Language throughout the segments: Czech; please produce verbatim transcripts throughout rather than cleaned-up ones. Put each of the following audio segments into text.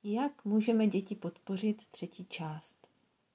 Jak můžeme děti podpořit? Třetí část.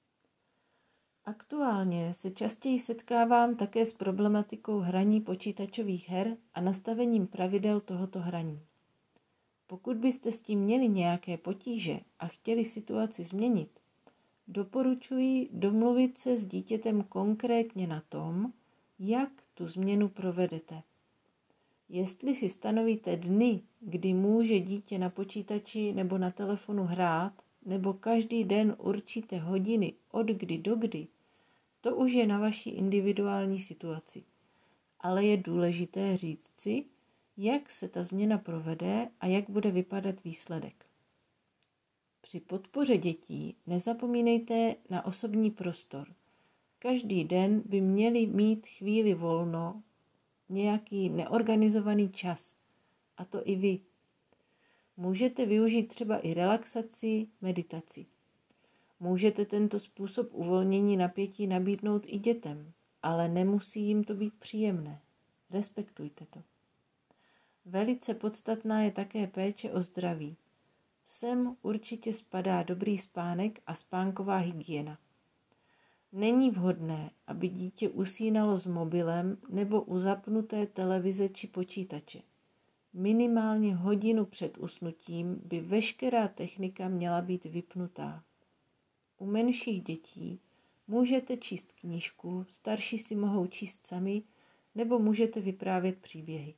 Aktuálně se častěji setkávám také s problematikou hraní počítačových her a nastavením pravidel tohoto hraní. Pokud byste s tím měli nějaké potíže a chtěli situaci změnit, doporučuji domluvit se s dítětem konkrétně na tom, jak tu změnu provedete. Jestli si stanovíte dny, kdy může dítě na počítači nebo na telefonu hrát, nebo každý den určíte hodiny od kdy do kdy, to už je na vaší individuální situaci. Ale je důležité říct si, jak se ta změna provede a jak bude vypadat výsledek. Při podpoře dětí nezapomínejte na osobní prostor. Každý den by měli mít chvíli volno, nějaký neorganizovaný čas, a to i vy. Můžete využít třeba i relaxaci, meditaci. Můžete tento způsob uvolnění napětí nabídnout i dětem, ale nemusí jim to být příjemné. Respektujte to. Velice podstatná je také péče o zdraví. Sem určitě spadá dobrý spánek a spánková hygiena. Není vhodné, aby dítě usínalo s mobilem nebo u zapnuté televize či počítače. Minimálně hodinu před usnutím by veškerá technika měla být vypnutá. U menších dětí můžete číst knížku, starší si mohou číst sami, nebo můžete vyprávět příběhy.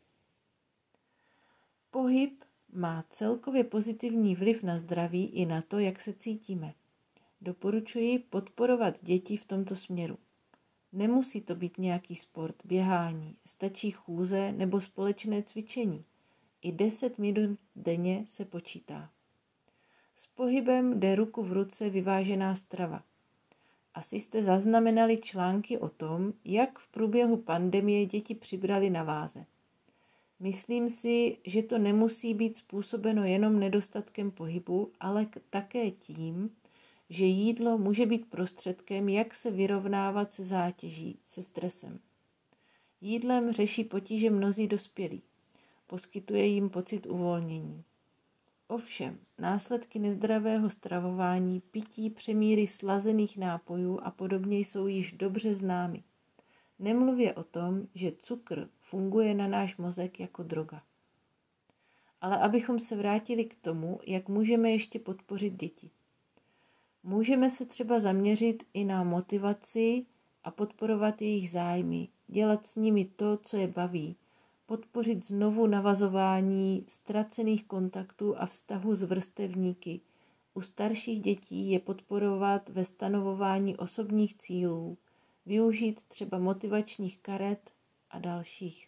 Pohyb má celkově pozitivní vliv na zdraví i na to, jak se cítíme. Doporučuji podporovat děti v tomto směru. Nemusí to být nějaký sport, běhání, stačí chůze nebo společné cvičení. I deset minut denně se počítá. S pohybem jde ruku v ruce vyvážená strava. Asi jste zaznamenali články o tom, jak v průběhu pandemie děti přibrali na váze. Myslím si, že to nemusí být způsobeno jenom nedostatkem pohybu, ale také tím, že jídlo může být prostředkem, jak se vyrovnávat se zátěží, se stresem. Jídlem řeší potíže mnozí dospělí. Poskytuje jim pocit uvolnění. Ovšem, následky nezdravého stravování, pití přemíry slazených nápojů a podobně jsou již dobře známy. Nemluvě o tom, že cukr funguje na náš mozek jako droga. Ale abychom se vrátili k tomu, jak můžeme ještě podpořit děti. Můžeme se třeba zaměřit i na motivaci a podporovat jejich zájmy, dělat s nimi to, co je baví, podpořit znovu navazování ztracených kontaktů a vztahů s vrstevníky. U starších dětí je podporovat ve stanovování osobních cílů, využít třeba motivačních karet a dalších.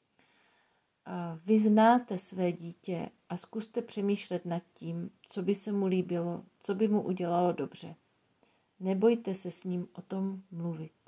Vy znáte své dítě a zkuste přemýšlet nad tím, co by se mu líbilo, co by mu udělalo dobře. Nebojte se s ním o tom mluvit.